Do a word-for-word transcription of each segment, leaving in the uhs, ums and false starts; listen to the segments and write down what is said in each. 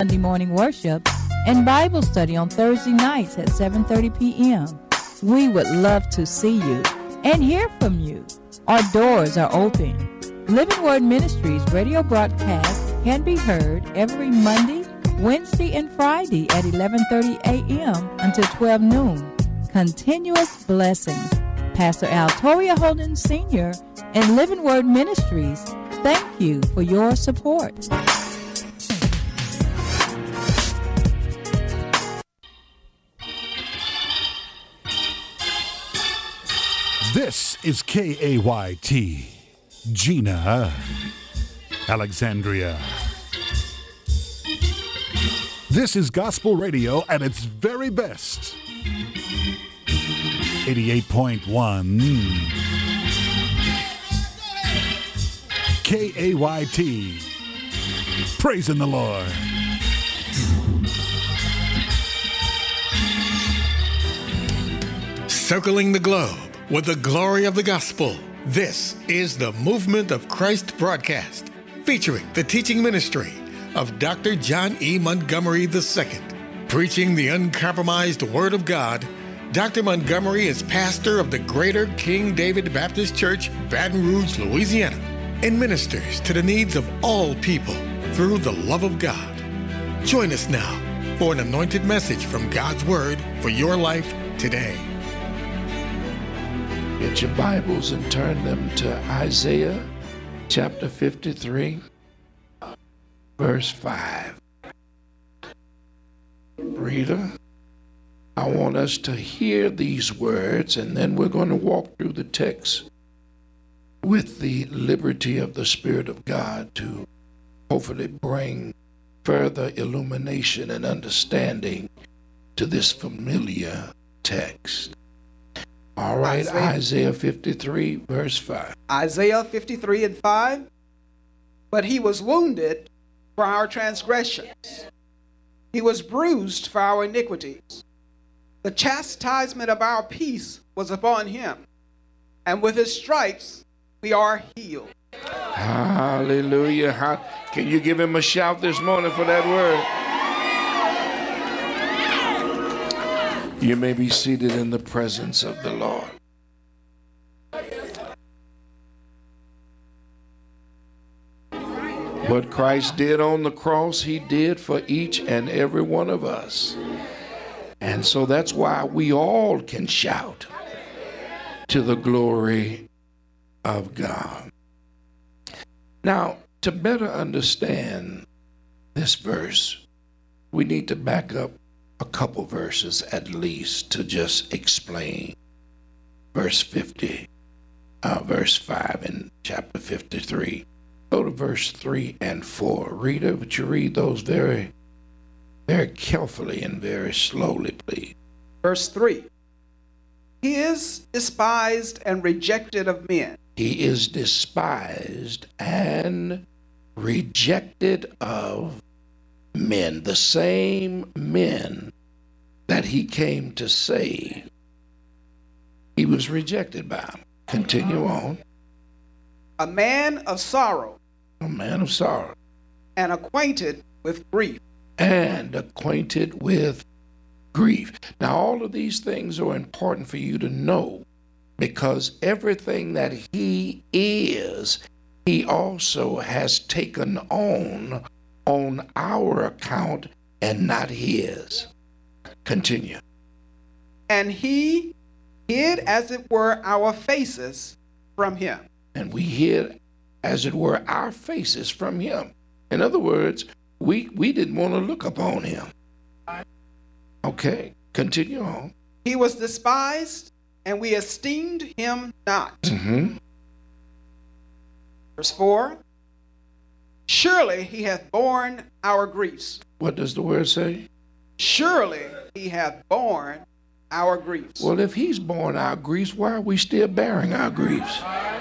Sunday morning worship and Bible study on Thursday nights at seven thirty p.m. We would love to see you and hear from you. Our doors are open. Living Word Ministries radio broadcast can be heard every Monday, Wednesday, and Friday at eleven thirty a.m. until twelve noon. Continuous blessings. Pastor Al Toria Holden Senior and Living Word Ministries, thank you for your support. This is K A Y T, Gina, Alexandria. This is gospel radio at its very best. eighty-eight point one K A Y T, praising the Lord. Circling the globe with the glory of the gospel. This is the Movement of Christ broadcast, featuring the teaching ministry of Doctor John E. Montgomery the Second. Preaching the uncompromised Word of God, Doctor Montgomery is pastor of the Greater King David Baptist Church, Baton Rouge, Louisiana, and ministers to the needs of all people through the love of God. Join us now for an anointed message from God's Word for your life today. Get your Bibles and turn them to Isaiah chapter fifty-three, verse five. Reader, I want us to hear these words, and then we're going to walk through the text with the liberty of the Spirit of God to hopefully bring further illumination and understanding to this familiar text. All right, Isaiah, Isaiah fifty-three, verse five. Isaiah fifty-three and five. But he was wounded for our transgressions. He was bruised for our iniquities. The chastisement of our peace was upon him, and with his stripes we are healed. Hallelujah. How, can you give him a shout this morning for that word? You may be seated in the presence of the Lord. What Christ did on the cross, he did for each and every one of us. And so that's why we all can shout to the glory of God. Now, to better understand this verse, we need to back up a couple verses at least to just explain verse fifty, uh, verse five in chapter fifty-three. Go to verse three and four. Reader, would you read those very, very carefully and very slowly, please? Verse three. He is despised and rejected of men. He is despised and rejected of men, the same men that he came to save. He was rejected by them. Continue on. A man of sorrow. A man of sorrow. And acquainted with grief. And acquainted with grief. Now, all of these things are important for you to know, because everything that he is, he also has taken on on our account and not his. Continue. And he hid, as it were, our faces from him. And we hid, as it were, our faces from him. In other words, we, we didn't want to look upon him. Okay, continue on. He was despised, and we esteemed him not. Mm-hmm. Verse four. Surely he hath borne our griefs. What does the word say? Surely he hath borne our griefs. Well, if he's borne our griefs, why are we still bearing our griefs?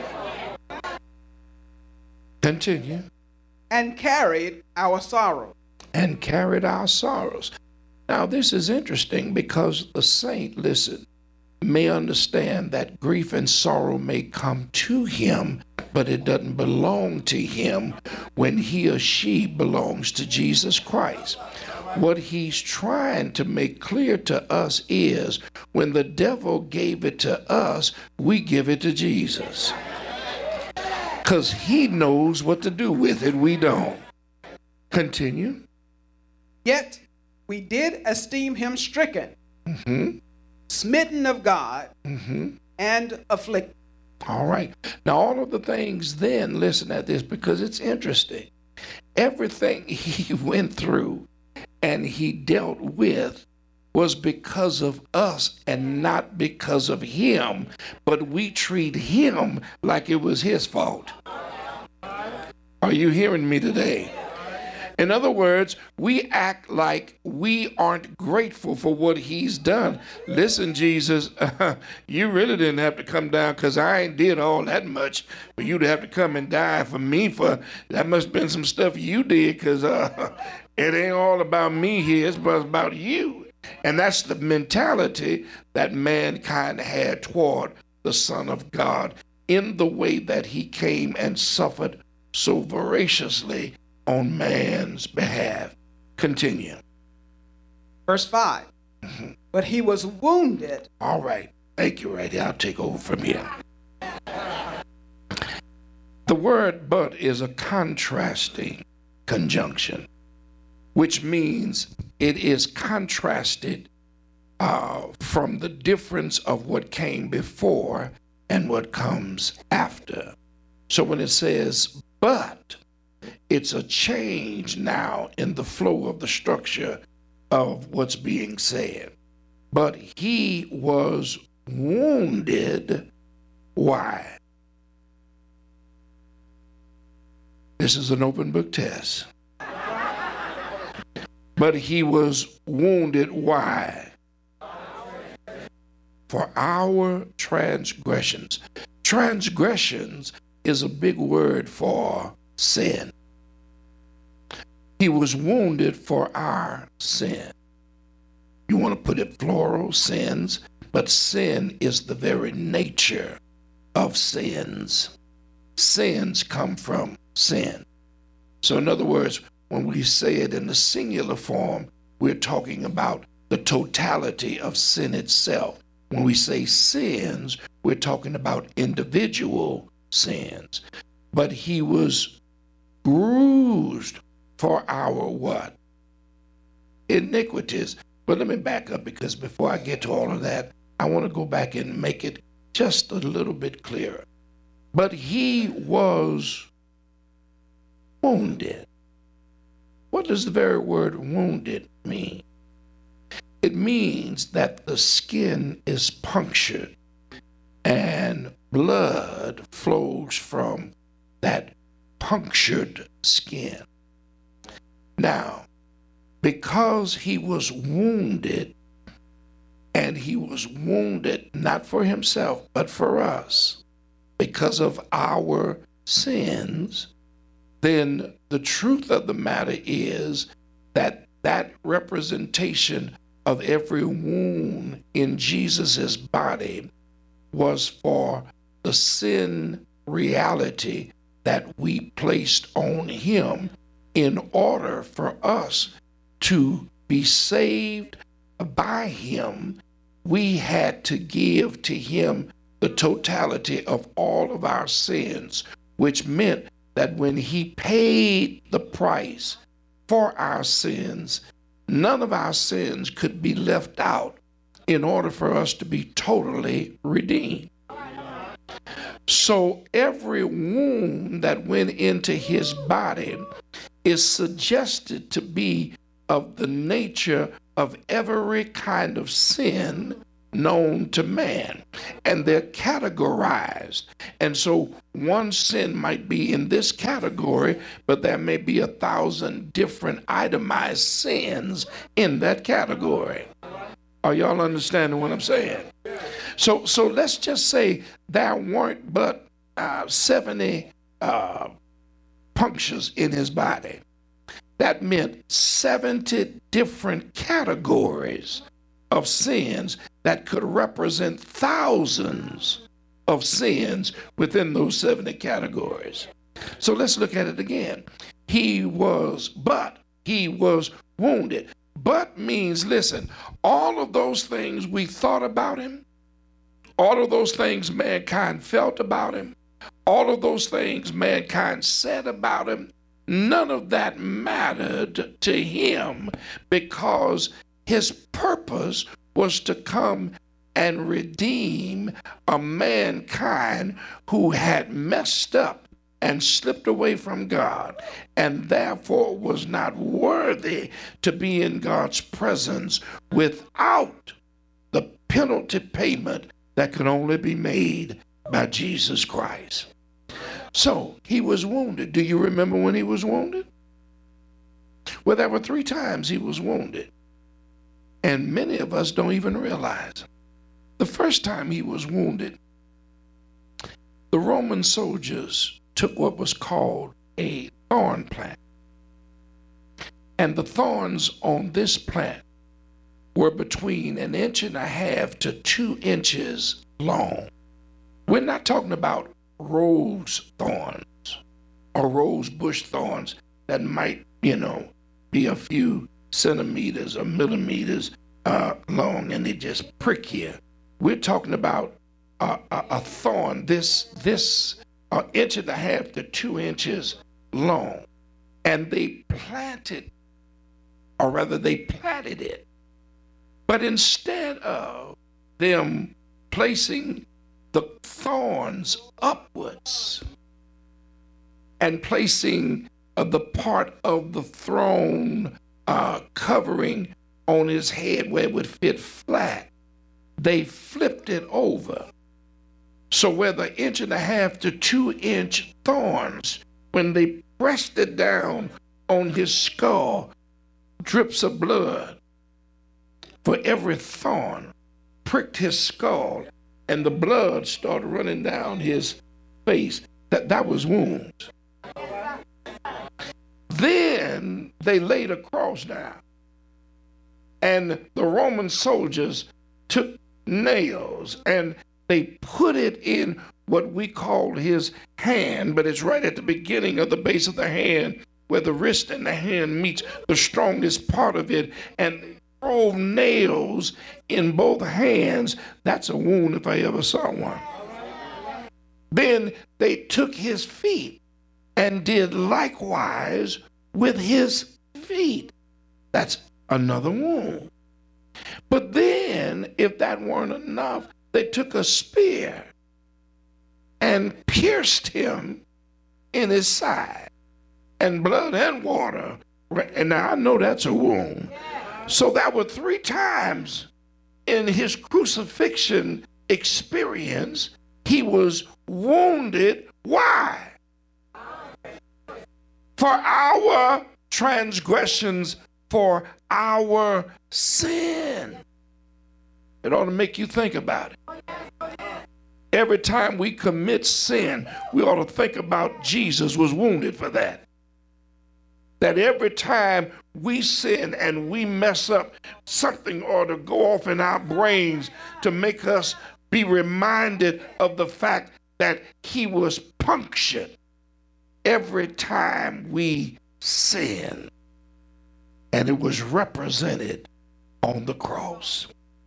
Continue. And carried our sorrow. And carried our sorrows. Now, this is interesting because the saint, listen, may understand that grief and sorrow may come to him but it doesn't belong to him when he or she belongs to Jesus Christ. What he's trying to make clear to us is when the devil gave it to us, we give it to Jesus. Because he knows what to do with it, we don't. Continue. Yet we did esteem him stricken, Mm-hmm. smitten of God, Mm-hmm. and afflicted. All right. Now, all of the things then, listen at this because it's interesting. Everything he went through and he dealt with was because of us and not because of him, but we treat him like it was his fault. Are you hearing me today? In other words, we act like we aren't grateful for what he's done. Listen, Jesus, uh, you really didn't have to come down because I ain't did all that much for you to have to come and die for me. For that must have been some stuff you did because uh, it ain't all about me here. It's about you. And that's the mentality that mankind had toward the Son of God in the way that he came and suffered so voraciously on man's behalf. Continue. Verse five. Mhm. But he was wounded. All right. Thank you, right here. I'll take over from here. The word but is a contrasting conjunction, which means it is contrasted uh, from the difference of what came before and what comes after. So when it says but, it's a change now in the flow of the structure of what's being said. But he was wounded. Why? This is an open book test. But he was wounded. Why? For our transgressions. Transgressions is a big word for sin. He was wounded for our sin. You want to put it plural, sins, but sin is the very nature of sins. Sins come from sin. So in other words, when we say it in the singular form, we're talking about the totality of sin itself. When we say sins, we're talking about individual sins. But he was bruised for our what? Iniquities. But let me back up because before I get to all of that, I want to go back and make it just a little bit clearer. But he was wounded. What does the very word wounded mean? It means that the skin is punctured and blood flows from that punctured skin. Now, because he was wounded, and he was wounded not for himself, but for us, because of our sins, then the truth of the matter is that that representation of every wound in Jesus's body was for the sin reality that we placed on him in order for us to be saved by him. We had to give to him the totality of all of our sins, which meant that when he paid the price for our sins, none of our sins could be left out in order for us to be totally redeemed. So every wound that went into his body is suggested to be of the nature of every kind of sin known to man, and they're categorized. And so one sin might be in this category, but there may be a thousand different itemized sins in that category. Are y'all understanding what I'm saying? So, so let's just say there weren't but uh, seventy uh, punctures in his body. That meant seventy different categories of sins that could represent thousands of sins within those seventy categories. So let's look at it again. He was, but he was wounded. But means, listen, all of those things we thought about him, all of those things mankind felt about him, all of those things mankind said about him, none of that mattered to him, because his purpose was to come and redeem a mankind who had messed up and slipped away from God, and therefore was not worthy to be in God's presence without the penalty payment that could only be made by Jesus Christ. So he was wounded. Do you remember when he was wounded? Well, there were three times he was wounded, and many of us don't even realize. The first time he was wounded, the Roman soldiers took what was called a thorn plant. And the thorns on this plant were between an inch and a half to two inches long. We're not talking about rose thorns or rose bush thorns that might, you know, be a few centimeters or millimeters uh, long and they just prick you. We're talking about a, a, a thorn this, this an inch and a half to two inches long. And they planted, or rather they platted it. But instead of them placing the thorns upwards and placing uh, the part of the throne uh, covering on his head where it would fit flat, they flipped it over. So where the inch and a half to two inch thorns, when they pressed it down on his skull, drips of blood for every thorn pricked his skull, and the blood started running down his face. That, that was wounds. Then they laid a cross down, and the Roman soldiers took nails and they put it in what we call his hand, but it's right at the beginning of the base of the hand where the wrist and the hand meets, the strongest part of it, and they drove nails in both hands. That's a wound if I ever saw one. Then they took his feet and did likewise with his feet. That's another wound. But then, if that weren't enough, they took a spear and pierced him in his side, and blood and water. And now I know that's a wound. So that were three times in his crucifixion experience, he was wounded. Why? For our transgressions, for our sin. It ought to make you think about it. Every time we commit sin, we ought to think about Jesus was wounded for that. That every time we sin and we mess up, something ought to go off in our brains to make us be reminded of the fact that he was punctured every time we sin. And it was represented on the cross.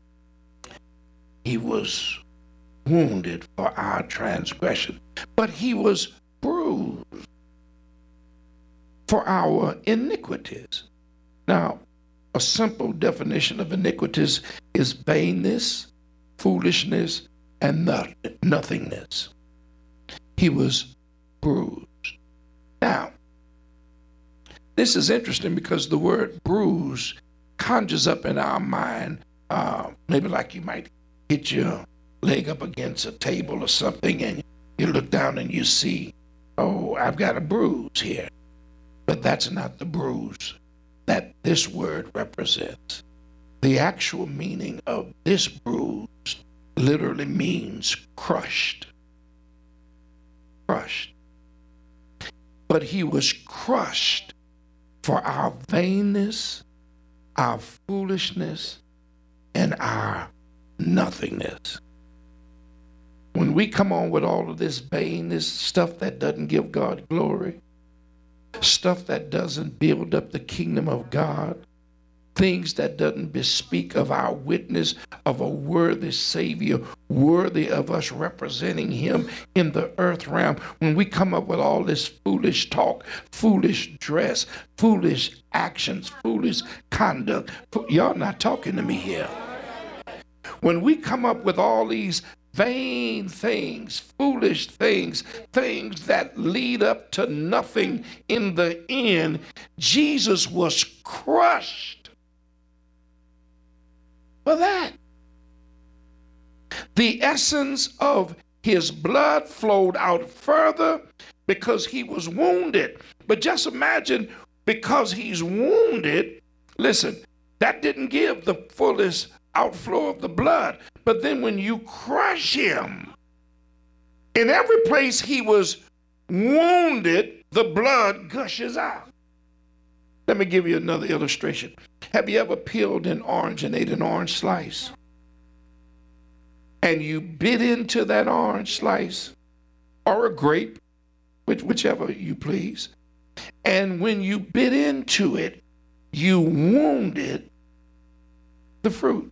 He was wounded for our transgression, but he was bruised for our iniquities. Now, a simple definition of iniquities is vainness, foolishness, and not, nothingness. He was bruised. Now, this is interesting because the word bruise conjures up in our mind, uh, maybe like you might hit your leg up against a table or something, and you look down and you see, oh, I've got a bruise here. But that's not the bruise that this word represents. The actual meaning of this bruise literally means crushed. Crushed. But he was crushed for our vainness, our foolishness, and our nothingness. When we come on with all of this vain, this stuff that doesn't give God glory, stuff that doesn't build up the kingdom of God, things that doesn't bespeak of our witness of a worthy Savior, worthy of us representing him in the earth realm. When we come up with all this foolish talk, foolish dress, foolish actions, foolish conduct, y'all not talking to me here. When we come up with all these vain things, foolish things, things that lead up to nothing in the end, Jesus was crushed for that. The essence of his blood flowed out further because he was wounded. But just imagine, because he's wounded, listen, that didn't give the fullest outflow of the blood. But then when you crush him, in every place he was wounded, the blood gushes out. Let me give you another illustration. Have you ever peeled an orange and ate an orange slice? And you bit into that orange slice, or a grape, which, whichever you please. And when you bit into it, you wounded the fruit.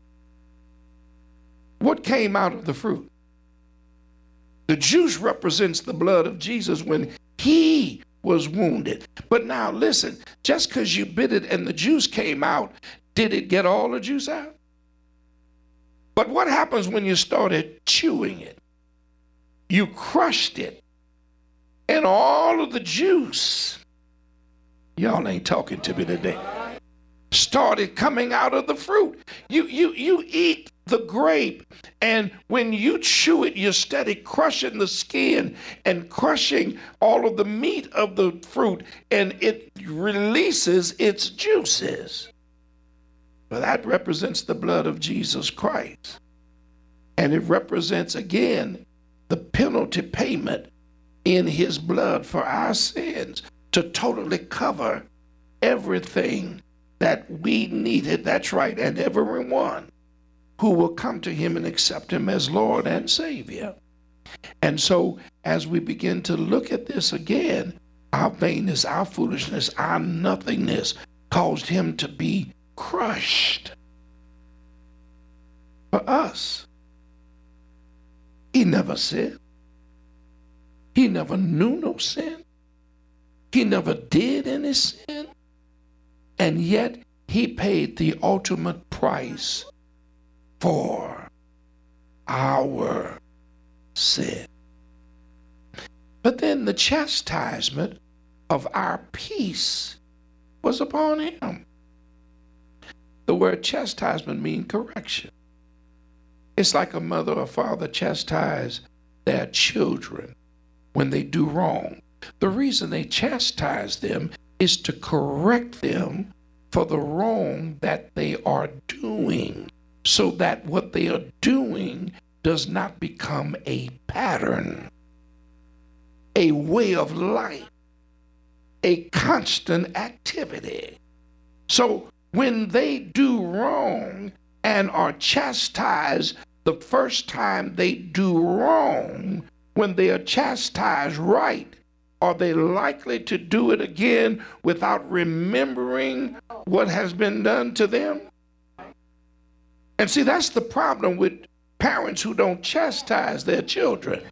What came out of the fruit? The juice represents the blood of Jesus when he was wounded. But now listen, just because you bit it and the juice came out, did it get all the juice out? But what happens when you started chewing it? You crushed it, and all of the juice, y'all ain't talking to me today, started coming out of the fruit. You, you, you eat the grape, and when you chew it, you're steady crushing the skin and crushing all of the meat of the fruit, and it releases its juices. Well, that represents the blood of Jesus Christ. And it represents, again, the penalty payment in his blood for our sins to totally cover everything that we needed. That's right. And everyone who will come to him and accept him as Lord and Savior. And so as we begin to look at this again, our vainness, our foolishness, our nothingness caused him to be crushed for us. He never sinned. He never knew no sin. He never did any sin. And yet he paid the ultimate price for our sin. But then the chastisement of our peace was upon him. The word chastisement means correction. It's like a mother or father chastise their children when they do wrong. The reason they chastise them is to correct them for the wrong that they are doing, so that what they are doing does not become a pattern, a way of life, a constant activity. So when they do wrong and are chastised the first time they do wrong, when they are chastised right, are they likely to do it again without remembering what has been done to them? And see, that's the problem with parents who don't chastise their children.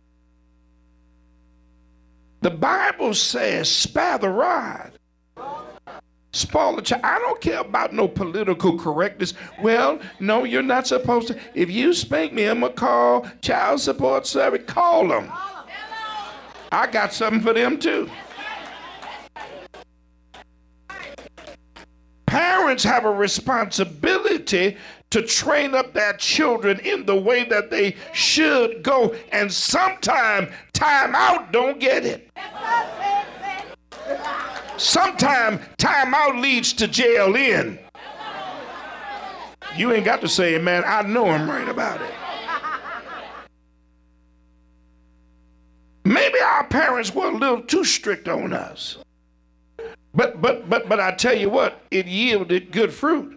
The Bible says, spare the rod, spoil the child. I don't care about no political correctness. Well, no, you're not supposed to. If you spank me, I'm going to call child support service. Call them. I got something for them too. Parents have a responsibility to train up their children in the way that they should go. And sometimes time out don't get it. Sometimes time out leads to jail in. You ain't got to say it, man. I know I'm right about it. Maybe our parents were a little too strict on us. But but but but I tell you what, it yielded good fruit.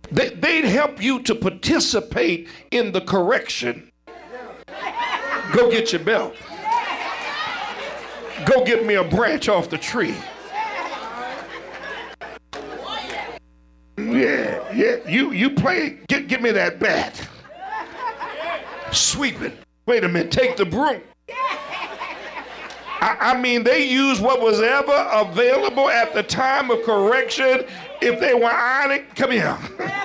They, they'd help you to participate in the correction. Go get your belt. Go get me a branch off the tree. Yeah, yeah, you, you play, get, get me that bat. Sweep it. Wait a minute, take the broom. I, I mean, they used what was ever available at the time of correction. If they were ironing, come here.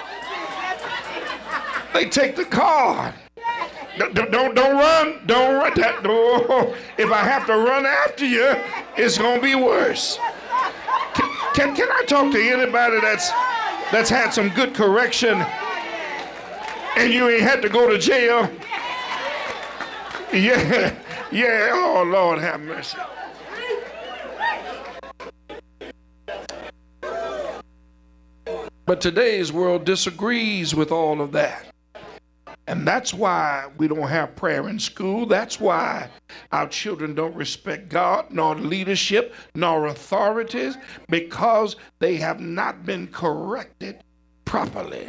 They take the card. Don't, don't, don't run, don't run. That, no. If I have to run after you, it's gonna be worse. Can, can, can I talk to anybody that's that's had some good correction and you ain't had to go to jail? Yeah, yeah, oh Lord have mercy. But today's world disagrees with all of that. And that's why we don't have prayer in school. That's why our children don't respect God, nor leadership, nor authorities, because they have not been corrected properly.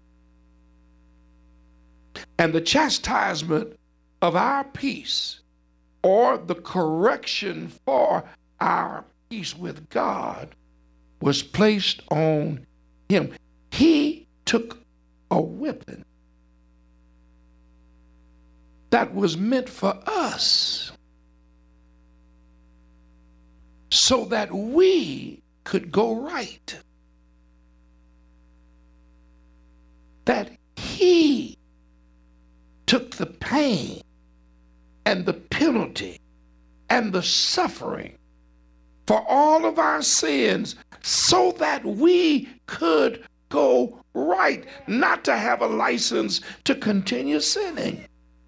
And the chastisement of our peace, or the correction for our peace with God, was placed on him. He took a whipping that was meant for us so that we could go right. That he took the pain and the penalty and the suffering for all of our sins so that we could go right, not to have a license to continue sinning,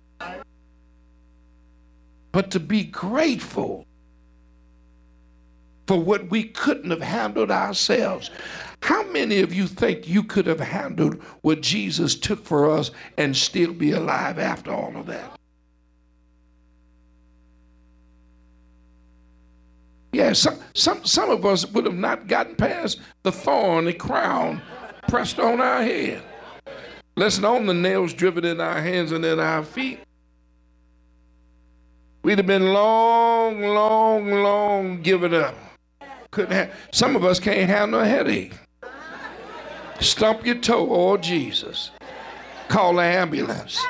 but to be grateful for what we couldn't have handled ourselves. How many of you think you could have handled what Jesus took for us and still be alive after all of that? Yeah, some, some, some of us would have not gotten past the thorny crown pressed on our head, let alone the nails driven in our hands and in our feet. We'd have been long, long, long given up. Couldn't have, some of us can't handle a headache. Stump your toe, oh Jesus. Call the ambulance.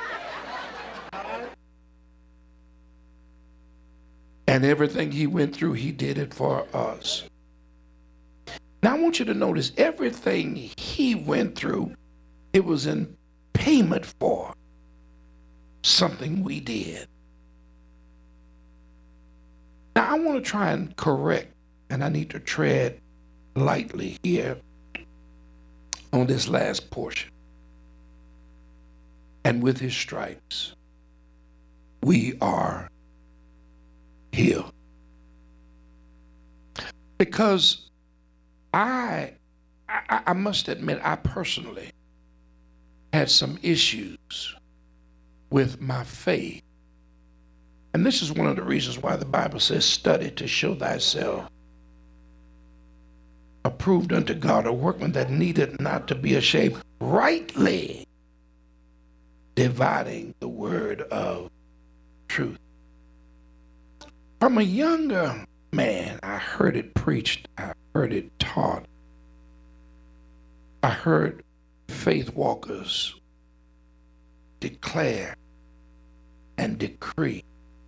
And everything he went through, he did it for us. Now I want you to notice everything he went through, it was in payment for something we did. Now I want to try and correct, and I need to tread lightly here on this last portion. And with his stripes, we are healed. Because I, I, I must admit, I personally had some issues with my faith. And this is one of the reasons why the Bible says, study to show thyself approved unto God, a workman that needeth not to be ashamed, rightly dividing the word of truth. From a younger man, I heard it preached, I heard it taught. I heard faith walkers declare and decree,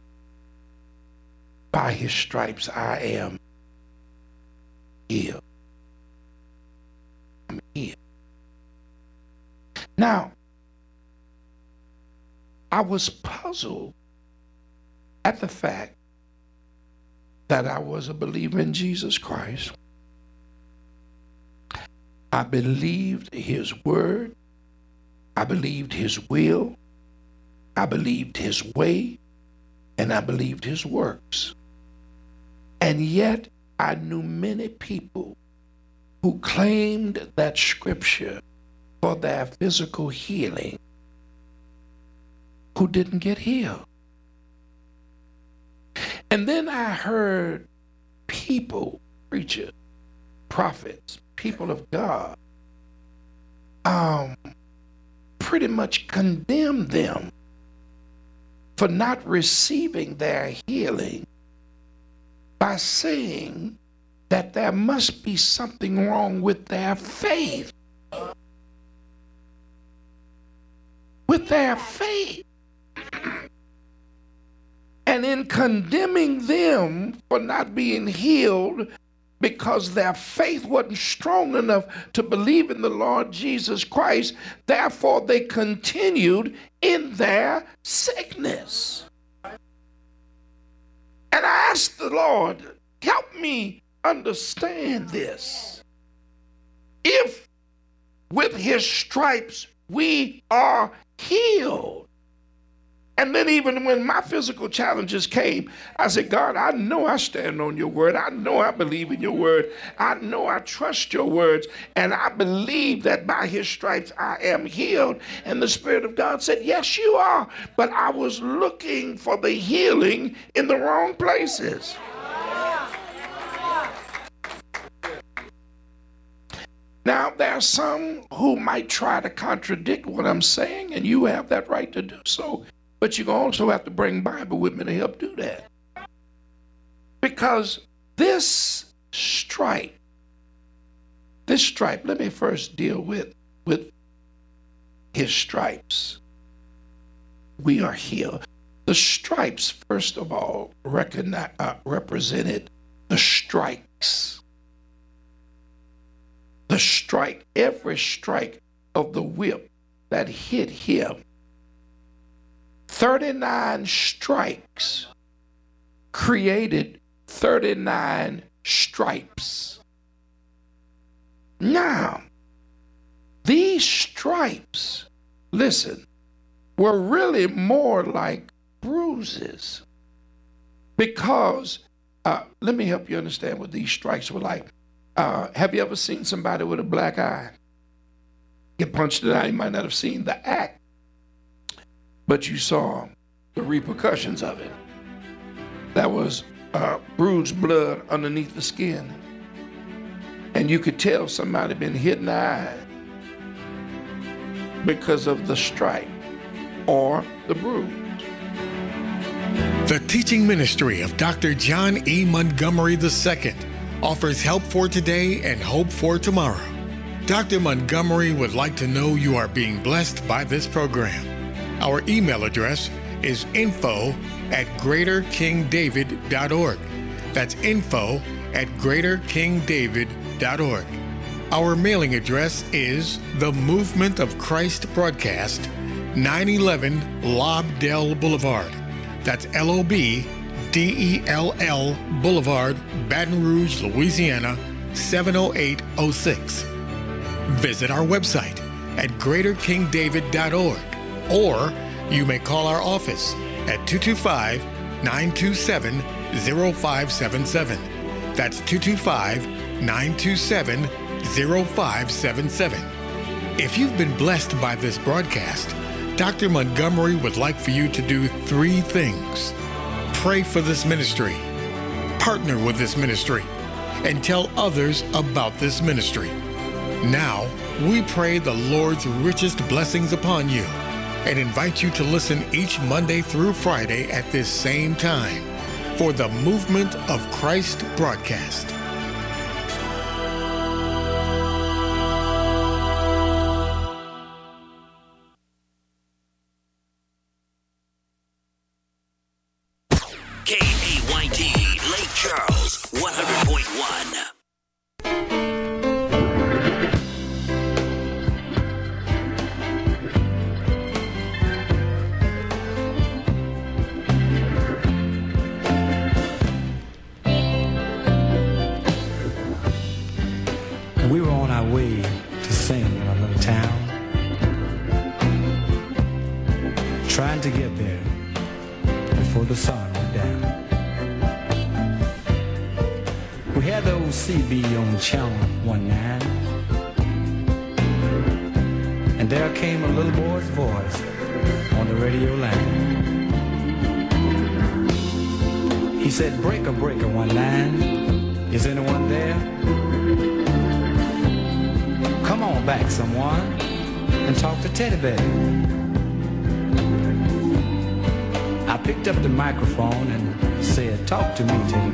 by his stripes I am healed. I'm healed. Now, I was puzzled at the fact that I was a believer in Jesus Christ. I believed his word. I believed his will. I believed his way. And I believed his works. And yet I knew many people who claimed that scripture for their physical healing who didn't get healed. And then I heard people, preachers, prophets, people of God, um, pretty much condemned them for not receiving their healing by saying that there must be something wrong with their faith. With their faith. And in condemning them for not being healed because their faith wasn't strong enough to believe in the Lord Jesus Christ, therefore they continued in their sickness. And I asked the Lord, help me understand this. If with his stripes we are healed. And then even when my physical challenges came, I said, God, I know I stand on your word. I know I believe in your word. I know I trust your words. And I believe that by his stripes I am healed. And the Spirit of God said, yes, you are. But I was looking for the healing in the wrong places. Now, there are some who might try to contradict what I'm saying, and you have that right to do so. But you also have to bring Bible with me to help do that. Because this stripe, this stripe, let me first deal with, with his stripes. We are healed. The stripes, first of all, recognize, uh, represented the strikes. The strike, every strike of the whip that hit him. thirty-nine strikes created thirty-nine stripes. Now, these stripes, listen, were really more like bruises. Because, uh, let me help you understand what these strikes were like. Uh, have you ever seen somebody with a black eye get punched in the eye? You might not have seen the act, but you saw the repercussions of it. That was uh, bruised blood underneath the skin. And you could tell somebody been hit in the eye because of the strike or the bruise. The teaching ministry of Doctor John E. Montgomery the Second offers help for today and hope for tomorrow. Doctor Montgomery would like to know you are being blessed by this program. Our email address is info at greater king david dot org. That's info at greater king david dot org. Our mailing address is The Movement of Christ Broadcast, nine eleven Lobdell Boulevard. That's L O B D E L L Boulevard, Baton Rouge, Louisiana, seven oh eight oh six. Visit our website at greater king david dot org, or you may call our office at two two five, nine two seven, oh five seven seven. That's two two five, nine two seven, oh five seven seven. If you've been blessed by this broadcast, Doctor Montgomery would like for you to do three things. Pray for this ministry, partner with this ministry, and tell others about this ministry. Now, we pray the Lord's richest blessings upon you and invite you to listen each Monday through Friday at this same time for the Movement of Christ broadcast. K A Y T, Lake Charles, one hundred point one. We were on our way to sing in a little town, trying to get there before the sun went down. We had the old C B on channel one night, and there came a little boy's voice on the radio line. He said, "Breaker, breaker, one line, is anyone there? Come on back, someone. and talk to Teddy Bear. I picked up the microphone and said, talk to me, Teddy Bear.